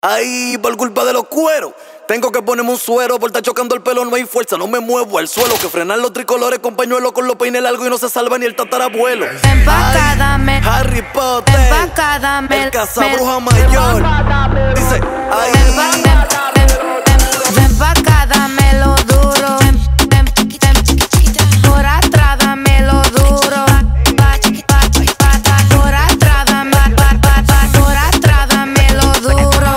Ay, por culpa de los cueros. Tengo que ponerme un suero, por estar chocando el pelo no hay fuerza, no me muevo al suelo. Que frenan los tricolores con pañuelo, con los peines largos y no se salva ni el tatarabuelo. Empacádame, Harry Potter, empacádame, el cazabruja mayor. Dice, ay, empacá, dámelo duro. Por atrás, dámelo duro. Por atrás, dámelo duro.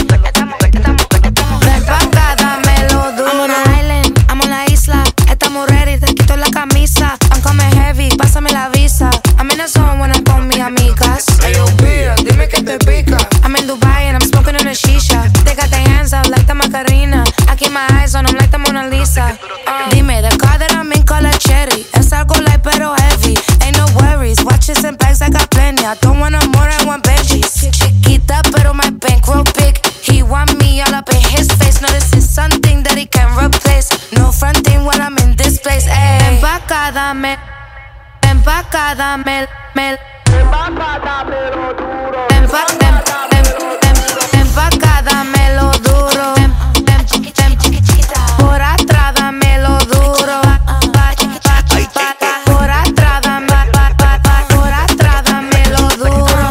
Ven pa' acá, dámelo duro. I'm on an island, I'm on la isla. Estamos ready, te quito la camisa. I'm coming heavy, pásame la visa. I'm in the zone when I'm con mis amigas. Ayo, pía, dime que te pica. I'm in Dubai and I'm smoking on a shisha. They got their hands up like the Macarena. I keep my eyes on them like the Mona Lisa. Dime, the car that I'm in color cherry. Es algo light pero heavy. Ain't no worries, watches and bags I got plenty. I don't want no more, I want Benjis. Chiquita pero my bankroll big. He want me all up in his face. No, this is something that he can replace. No fronting when I'm in this place. Ven pa' acá, dame mel. Ven pa' acá, dámelo duro. Por atrás, dámelo duro. Por atrás, dámelo duro.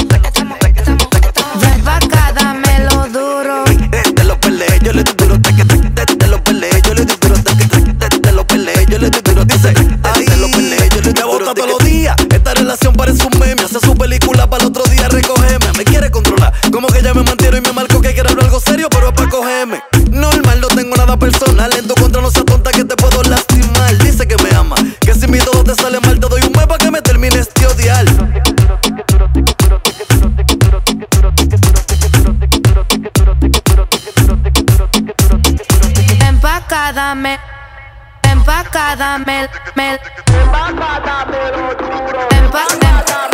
Ven pa' acá, dámelo duro. te lo peleé, yo le doy duro. Te lo peleé, yo le doy duro. Te lo peleé, yo le doy duro. Dice, ay, te lo peleé, yo le doy duro. Me bota todos los días. Esta relación parece un meme. Hace su película para el otro día recogerme. Me quiere controlar, como que ya me mantiene y me marco que quiere hablar algo serio, pero es para cogerme. Normal, no tengo nada personal. En tu contra no seas tonta que te puedo lastimar. Dice que me ama, que si mi todo te sale mal, te doy un mes para que me termines de odiar. Empacádame, mel. Empacá, dámelo duro.